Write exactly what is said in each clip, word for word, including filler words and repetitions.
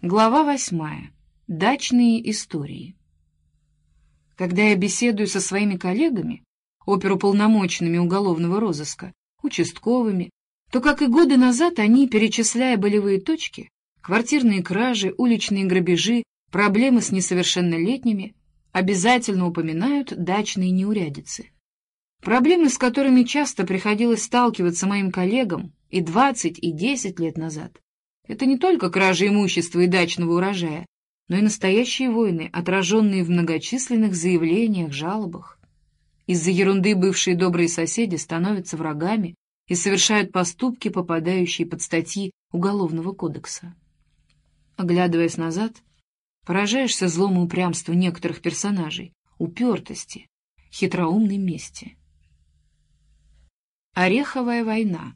Глава восьмая. Дачные истории. Когда я беседую со своими коллегами, оперуполномоченными уголовного розыска, участковыми, то, как и годы назад, они, перечисляя болевые точки, квартирные кражи, уличные грабежи, проблемы с несовершеннолетними, обязательно упоминают дачные неурядицы. Проблемы, с которыми часто приходилось сталкиваться моим коллегам и двадцать, и десять лет назад, это не только кража имущества и дачного урожая, но и настоящие войны, отраженные в многочисленных заявлениях, жалобах. Из-за ерунды бывшие добрые соседи становятся врагами и совершают поступки, попадающие под статьи Уголовного кодекса. Оглядываясь назад, поражаешься злому упрямству некоторых персонажей, упертости, хитроумной мести. Ореховая война.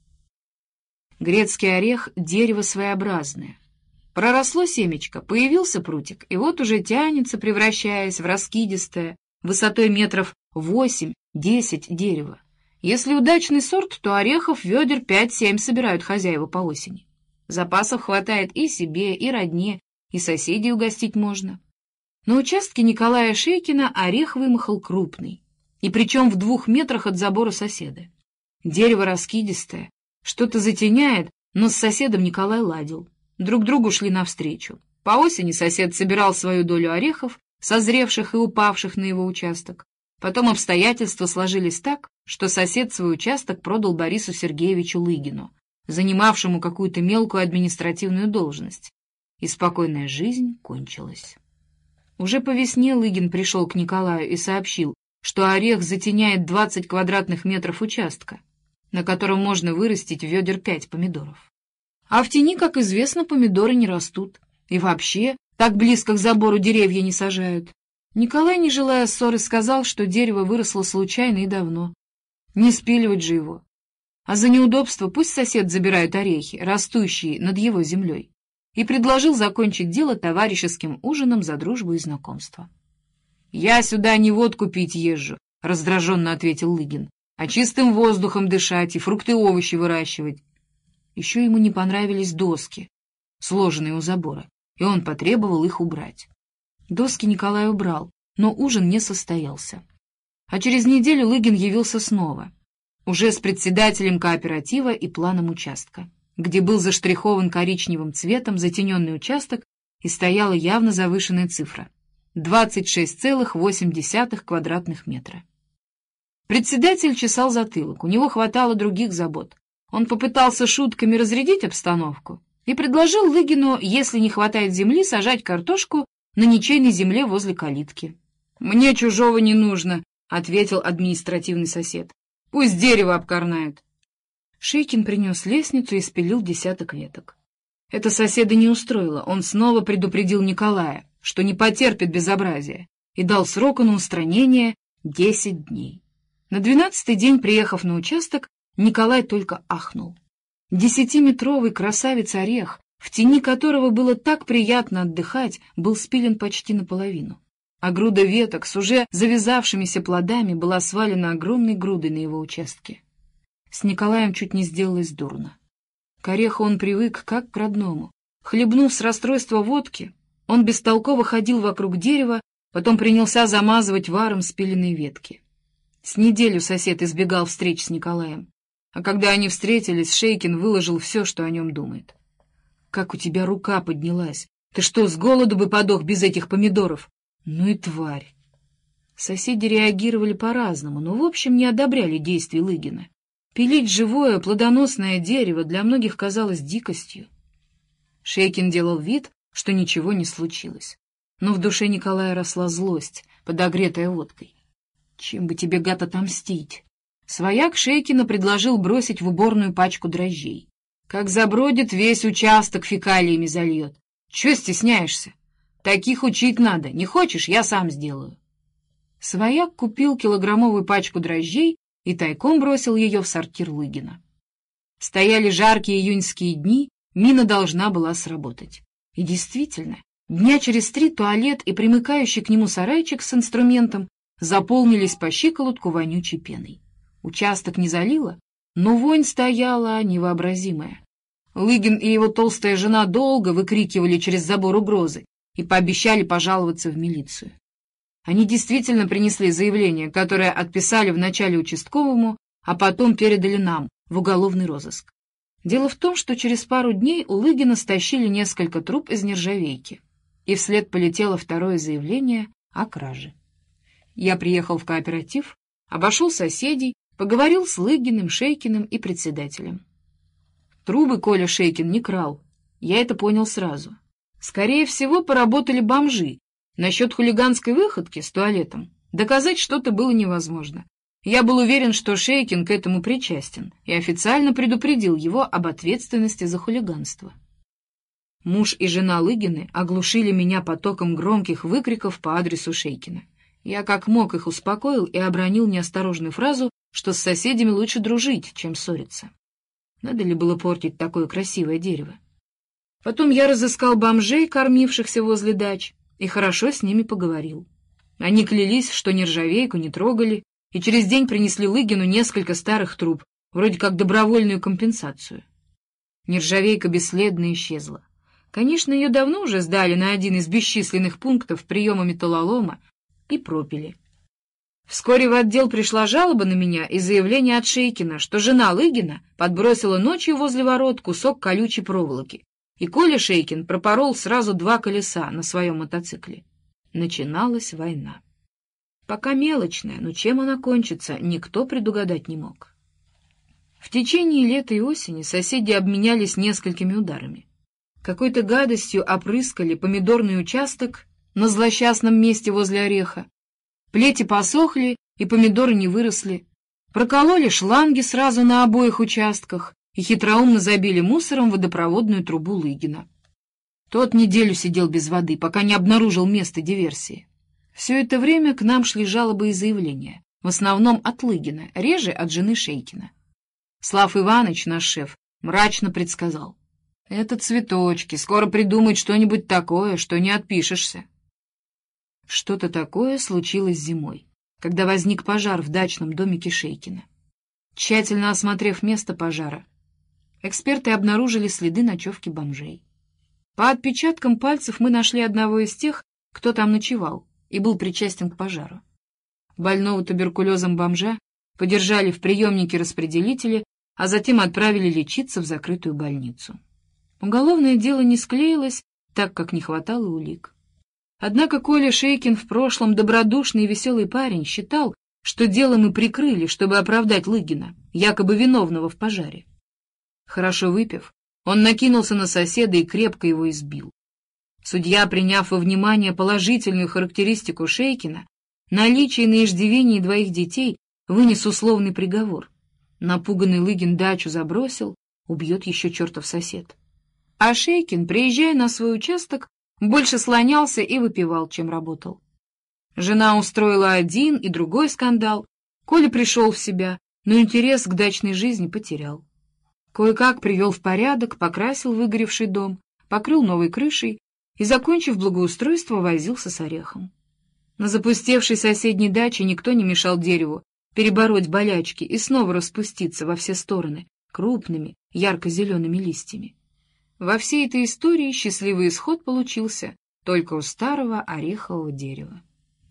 Грецкий орех — дерево своеобразное. Проросло семечко, появился прутик, и вот уже тянется, превращаясь в раскидистое, высотой метров восемь-десять дерево. Если удачный сорт, то орехов ведер пять-семь собирают хозяева по осени. Запасов хватает и себе, и родне, и соседей угостить можно. На участке Николая Шейкина орех вымахал крупный, и причем в двух метрах от забора соседа. Дерево раскидистое, что-то затеняет, но с соседом Николай ладил. Друг другу шли навстречу. По осени сосед собирал свою долю орехов, созревших и упавших на его участок. Потом обстоятельства сложились так, что сосед свой участок продал Борису Сергеевичу Лыгину, занимавшему какую-то мелкую административную должность. И спокойная жизнь кончилась. Уже по весне Лыгин пришел к Николаю и сообщил, что орех затеняет двадцать квадратных метров участка, на котором можно вырастить ведер пять помидоров. А в тени, как известно, помидоры не растут. И вообще, так близко к забору деревья не сажают. Николай, не желая ссоры, сказал, что дерево выросло случайно и давно. Не спиливать же его. А за неудобство пусть сосед забирает орехи, растущие над его землей. И предложил закончить дело товарищеским ужином за дружбу и знакомство. «Я сюда не водку пить езжу», — раздраженно ответил Лыгин, «а чистым воздухом дышать и фрукты и овощи выращивать». Еще ему не понравились доски, сложенные у забора, и он потребовал их убрать. Доски Николай убрал, но ужин не состоялся. А через неделю Лыгин явился снова, уже с председателем кооператива и планом участка, где был заштрихован коричневым цветом затененный участок и стояла явно завышенная цифра — двадцать шесть целых восемь десятых квадратных метра. Председатель чесал затылок, у него хватало других забот. Он попытался шутками разрядить обстановку и предложил Лыгину, если не хватает земли, сажать картошку на ничейной земле возле калитки. «Мне чужого не нужно», — ответил административный сосед. «Пусть дерево обкорнает». Шейкин принес лестницу и спилил десяток веток. Это соседа не устроило, он снова предупредил Николая, что не потерпит безобразия, и дал сроку на устранение десять дней. На двенадцатый день, приехав на участок, Николай только ахнул. Десятиметровый красавец-орех, в тени которого было так приятно отдыхать, был спилен почти наполовину, а груда веток с уже завязавшимися плодами была свалена огромной грудой на его участке. С Николаем чуть не сделалось дурно. К ореху он привык как к родному. Хлебнув с расстройства водки, он бестолково ходил вокруг дерева, потом принялся замазывать варом спиленные ветки. С неделю сосед избегал встреч с Николаем. А когда они встретились, Шейкин выложил все, что о нем думает. «Как у тебя рука поднялась! Ты что, с голоду бы подох без этих помидоров? Ну и тварь!» Соседи реагировали по-разному, но в общем не одобряли действий Лыгина. Пилить живое, плодоносное дерево для многих казалось дикостью. Шейкин делал вид, что ничего не случилось. Но в душе Николая росла злость, подогретая водкой. «Чем бы тебе, гад, отомстить?» Свояк Шейкина предложил бросить в уборную пачку дрожжей. «Как забродит, весь участок фекалиями зальет. Чего стесняешься? Таких учить надо. Не хочешь, я сам сделаю». Свояк купил килограммовую пачку дрожжей и тайком бросил ее в сортир Лыгина. Стояли жаркие июньские дни, мина должна была сработать. И действительно, дня через три туалет и примыкающий к нему сарайчик с инструментом заполнились по щиколотку вонючей пеной. Участок не залило, но вонь стояла невообразимая. Лыгин и его толстая жена долго выкрикивали через забор угрозы и пообещали пожаловаться в милицию. Они действительно принесли заявление, которое отписали вначале участковому, а потом передали нам в уголовный розыск. Дело в том, что через пару дней у Лыгина стащили несколько труб из нержавейки, и вслед полетело второе заявление о краже. Я приехал в кооператив, обошел соседей, поговорил с Лыгиным, Шейкиным и председателем. Трубы Коля Шейкин не крал, я это понял сразу. Скорее всего, поработали бомжи. Насчет хулиганской выходки с туалетом доказать что-то было невозможно. Я был уверен, что Шейкин к этому причастен, и официально предупредил его об ответственности за хулиганство. Муж и жена Лыгины оглушили меня потоком громких выкриков по адресу Шейкина. Я как мог их успокоил и обронил неосторожную фразу, что с соседями лучше дружить, чем ссориться. Надо ли было портить такое красивое дерево? Потом я разыскал бомжей, кормившихся возле дач, и хорошо с ними поговорил. Они клялись, что нержавейку не трогали, и через день принесли Лыгину несколько старых труб, вроде как добровольную компенсацию. Нержавейка бесследно исчезла. Конечно, ее давно уже сдали на один из бесчисленных пунктов приема металлолома и пропили. Вскоре в отдел пришла жалоба на меня и заявление от Шейкина, что жена Лыгина подбросила ночью возле ворот кусок колючей проволоки, и Коля Шейкин пропорол сразу два колеса на своем мотоцикле. Начиналась война. Пока мелочная, но чем она кончится, никто предугадать не мог. В течение лета и осени соседи обменялись несколькими ударами. Какой-то гадостью опрыскали помидорный участок на злосчастном месте возле ореха. Плети посохли, и помидоры не выросли. Прокололи шланги сразу на обоих участках и хитроумно забили мусором водопроводную трубу Лыгина. Тот неделю сидел без воды, пока не обнаружил место диверсии. Все это время к нам шли жалобы и заявления, в основном от Лыгина, реже от жены Шейкина. Слав Иванович, наш шеф, мрачно предсказал: «Это цветочки, скоро придумают что-нибудь такое, что не отпишешься». Что-то такое случилось зимой, когда возник пожар в дачном домике Шейкина. Тщательно осмотрев место пожара, эксперты обнаружили следы ночевки бомжей. По отпечаткам пальцев мы нашли одного из тех, кто там ночевал и был причастен к пожару. Больного туберкулезом бомжа подержали в приемнике распределителя, а затем отправили лечиться в закрытую больницу. Уголовное дело не склеилось, так как не хватало улик. Однако Коля Шейкин, в прошлом добродушный и веселый парень, считал, что дело мы прикрыли, чтобы оправдать Лыгина, якобы виновного в пожаре. Хорошо выпив, он накинулся на соседа и крепко его избил. Судья, приняв во внимание положительную характеристику Шейкина, наличие на иждивении двоих детей, вынес условный приговор. Напуганный Лыгин дачу забросил, убьет еще чертов сосед. А Шейкин, приезжая на свой участок, больше слонялся и выпивал, чем работал. Жена устроила один и другой скандал. Коля пришел в себя, но интерес к дачной жизни потерял. Кое-как привел в порядок, покрасил выгоревший дом, покрыл новой крышей и, закончив благоустройство, возился с орехом. На запустевшей соседней даче никто не мешал дереву перебороть болячки и снова распуститься во все стороны крупными ярко-зелеными листьями. Во всей этой истории счастливый исход получился только у старого орехового дерева.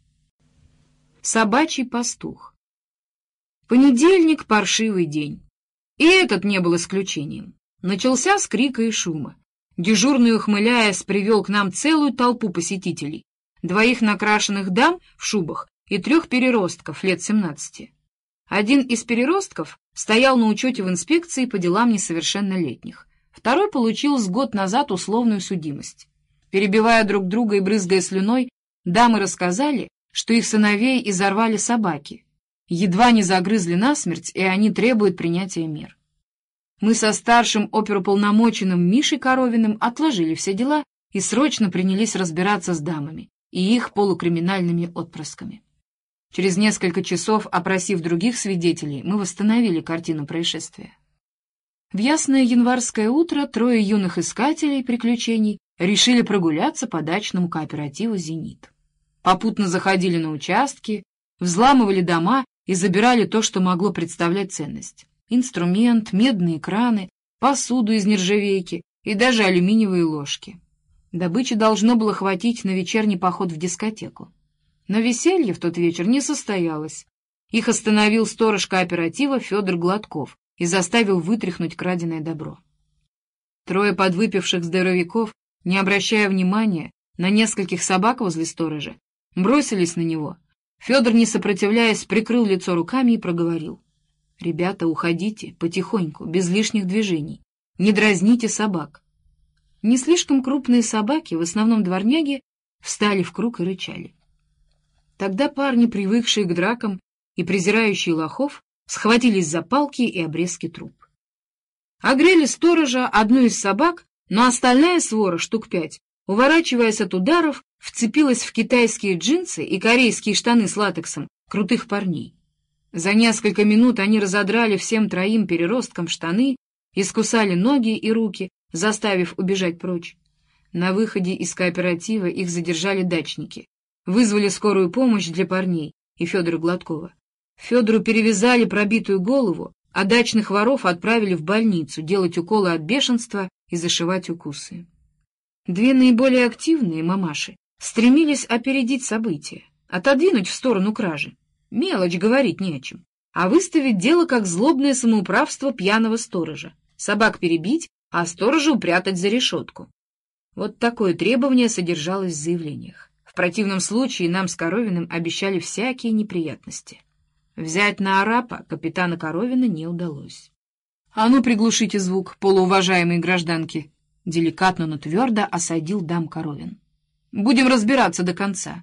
Собачий пастух. Понедельник — паршивый день. И этот не был исключением. Начался с крика и шума. Дежурный, ухмыляясь, привел к нам целую толпу посетителей. Двоих накрашенных дам в шубах и трех переростков лет семнадцати. Один из переростков стоял на учете в инспекции по делам несовершеннолетних. Второй получил с год назад условную судимость. Перебивая друг друга и брызгая слюной, дамы рассказали, что их сыновей изорвали собаки. Едва не загрызли насмерть, и они требуют принятия мер. Мы со старшим оперуполномоченным Мишей Коровиным отложили все дела и срочно принялись разбираться с дамами и их полукриминальными отпрысками. Через несколько часов, опросив других свидетелей, мы восстановили картину происшествия. В ясное январское утро трое юных искателей приключений решили прогуляться по дачному кооперативу «Зенит». Попутно заходили на участки, взламывали дома и забирали то, что могло представлять ценность. Инструмент, медные краны, посуду из нержавейки и даже алюминиевые ложки. Добычи должно было хватить на вечерний поход в дискотеку. Но веселье в тот вечер не состоялось. Их остановил сторож кооператива Федор Гладков и заставил вытряхнуть краденое добро. Трое подвыпивших здоровяков, не обращая внимания на нескольких собак возле сторожа, бросились на него. Федор, не сопротивляясь, прикрыл лицо руками и проговорил: «Ребята, уходите, потихоньку, без лишних движений. Не дразните собак». Не слишком крупные собаки, в основном дворняги, встали в круг и рычали. Тогда парни, привыкшие к дракам и презирающие лохов, схватились за палки и обрезки труб. Огрели сторожа, одну из собак, но остальная свора, штук пять, уворачиваясь от ударов, вцепилась в китайские джинсы и корейские штаны с латексом крутых парней. За несколько минут они разодрали всем троим переросткам штаны, искусали ноги и руки, заставив убежать прочь. На выходе из кооператива их задержали дачники, вызвали скорую помощь для парней и Федора Гладкова. Федору перевязали пробитую голову, а дачных воров отправили в больницу делать уколы от бешенства и зашивать укусы. Две наиболее активные мамаши стремились опередить события, отодвинуть в сторону кражи. Мелочь, говорить не о чем, а выставить дело как злобное самоуправство пьяного сторожа, собак перебить, а сторожа упрятать за решетку. Вот такое требование содержалось в заявлениях. В противном случае нам с Коровиным обещали всякие неприятности. Взять на арапа капитана Коровина не удалось. — А ну, приглушите звук, полууважаемые гражданки! — деликатно, но твердо осадил дам Коровин. — Будем разбираться до конца.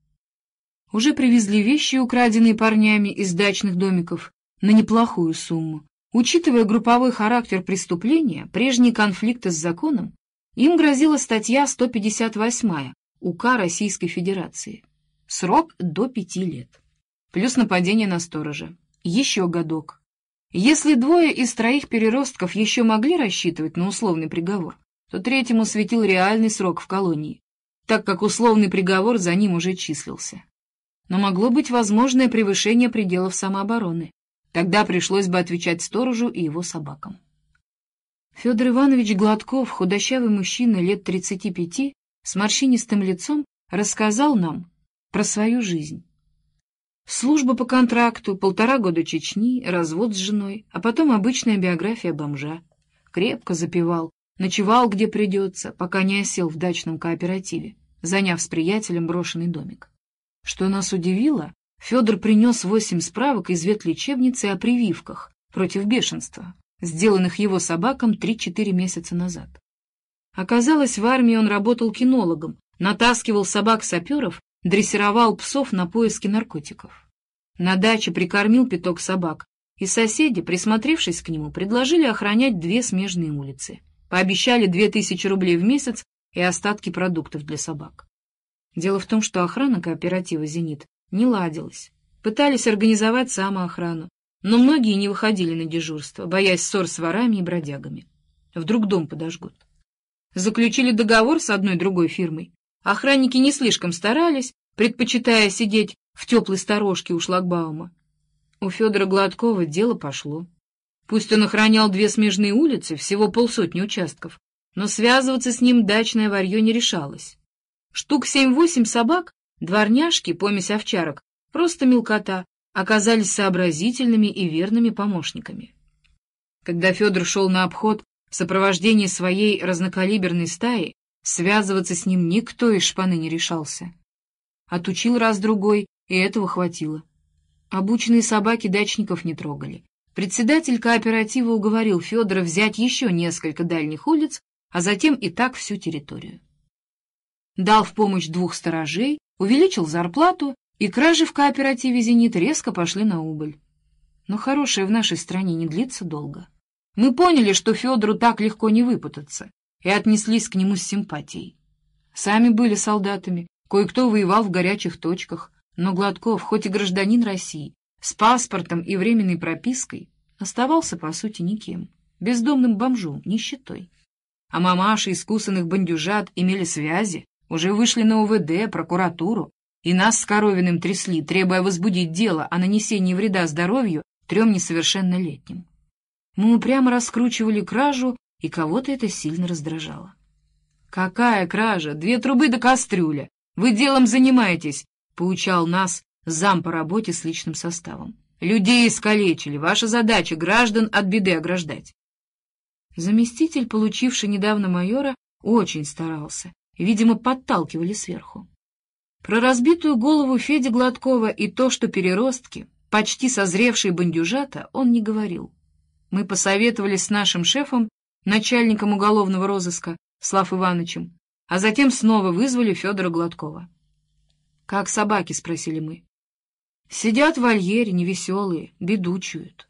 Уже привезли вещи, украденные парнями из дачных домиков, на неплохую сумму. Учитывая групповой характер преступления, прежние конфликты с законом, им грозила статья сто пятьдесят восемь УК Российской Федерации. Срок до пяти лет. Плюс нападение на сторожа. Еще годок. Если двое из троих переростков еще могли рассчитывать на условный приговор, то третьему светил реальный срок в колонии, так как условный приговор за ним уже числился. Но могло быть возможное превышение пределов самообороны. Тогда пришлось бы отвечать сторожу и его собакам. Федор Иванович Гладков, худощавый мужчина лет тридцати пяти, с морщинистым лицом, рассказал нам про свою жизнь. Служба по контракту, полтора года Чечни, развод с женой, а потом обычная биография бомжа. Крепко запивал, ночевал где придется, пока не осел в дачном кооперативе, заняв с приятелем брошенный домик. Что нас удивило, Федор принес восемь справок из ветлечебницы о прививках против бешенства, сделанных его собакам три-четыре месяца назад. Оказалось, в армии он работал кинологом, натаскивал собак-саперов, дрессировал псов на поиски наркотиков. На даче прикормил пяток собак, и соседи, присмотревшись к нему, предложили охранять две смежные улицы. Пообещали две тысячи рублей в месяц и остатки продуктов для собак. Дело в том, что охрана кооператива «Зенит» не ладилась. Пытались организовать самоохрану, но многие не выходили на дежурство, боясь ссор с ворами и бродягами. Вдруг дом подожгут. Заключили договор с одной-другой фирмой. Охранники не слишком старались, предпочитая сидеть в теплой сторожке у шлагбаума. У Федора Гладкова дело пошло. Пусть он охранял две смежные улицы, всего полсотни участков, но связываться с ним дачное варье не решалось. Штук семь-восемь собак, дворняжки, помесь овчарок, просто мелкота, оказались сообразительными и верными помощниками. Когда Федор шел на обход в сопровождении своей разнокалиберной стаи, связываться с ним никто из шпаны не решался. Отучил раз-другой, и этого хватило. Обученные собаки дачников не трогали. Председатель кооператива уговорил Федора взять еще несколько дальних улиц, а затем и так всю территорию. Дал в помощь двух сторожей, увеличил зарплату, и кражи в кооперативе «Зенит» резко пошли на убыль. Но хорошее в нашей стране не длится долго. Мы поняли, что Федору так легко не выпутаться, и отнеслись к нему с симпатией. Сами были солдатами, кое-кто воевал в горячих точках, но Гладков, хоть и гражданин России, с паспортом и временной пропиской, оставался, по сути, никем, бездомным бомжом, нищетой. А мамаши искусанных бандюжат имели связи, уже вышли на УВД, прокуратуру, и нас с Коровиным трясли, требуя возбудить дело о нанесении вреда здоровью трем несовершеннолетним. Мы упрямо раскручивали кражу, и кого-то это сильно раздражало. «Какая кража? Две трубы до кастрюля! Вы делом занимаетесь!» — поучал нас зам по работе с личным составом. «Людей искалечили. Ваша задача — граждан от беды ограждать». Заместитель, получивший недавно майора, очень старался. Видимо, подталкивали сверху. Про разбитую голову Феди Гладкова и то, что переростки, почти созревшие бандюжата, он не говорил. Мы посоветовались с нашим шефом, начальником уголовного розыска, Слав Ивановичем, а затем снова вызвали Федора Гладкова. «Как собаки?» — спросили мы. «Сидят в вольере, невеселые, беду чуют».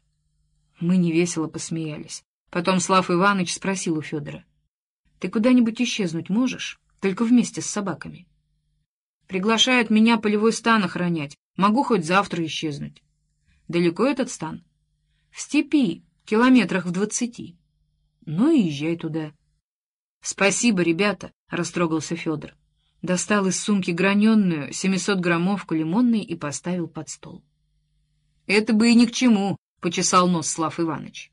Мы невесело посмеялись. Потом Слав Иванович спросил у Федора: «Ты куда-нибудь исчезнуть можешь, только вместе с собаками?» «Приглашают меня полевой стан охранять. Могу хоть завтра исчезнуть». «Далеко этот стан?» «В степи, километрах в двадцати». «Ну и езжай туда». «Спасибо, ребята», — растрогался Федор. Достал из сумки граненую семисотграммовку лимонной и поставил под стол. «Это бы и ни к чему», — почесал нос Слав Иванович.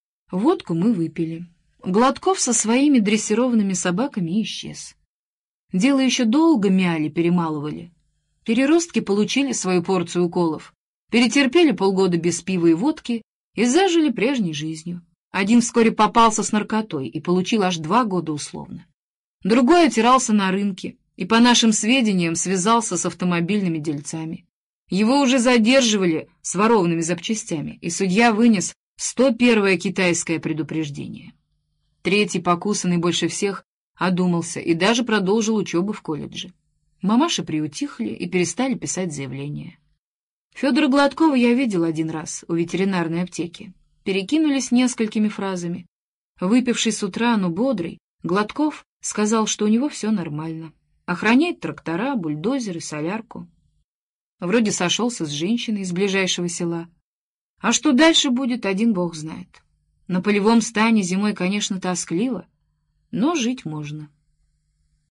Водку мы выпили. Гладков со своими дрессированными собаками исчез. Дело еще долго мяли, перемалывали. Переростки получили свою порцию уколов, перетерпели полгода без пива и водки и зажили прежней жизнью. Один вскоре попался с наркотой и получил аж два года условно. Другой отирался на рынке и, по нашим сведениям, связался с автомобильными дельцами. Его уже задерживали с ворованными запчастями, и судья вынес сто первое китайское предупреждение. Третий, покусанный больше всех, одумался и даже продолжил учебу в колледже. Мамаши приутихли и перестали писать заявления. Федора Гладкова я видел один раз у ветеринарной аптеки. Перекинулись несколькими фразами. Выпивший с утра, но бодрый, Гладков сказал, что у него все нормально. Охраняет трактора, бульдозеры, солярку. Вроде сошелся с женщиной из ближайшего села. А что дальше будет, один бог знает. На полевом стане зимой, конечно, тоскливо, но жить можно.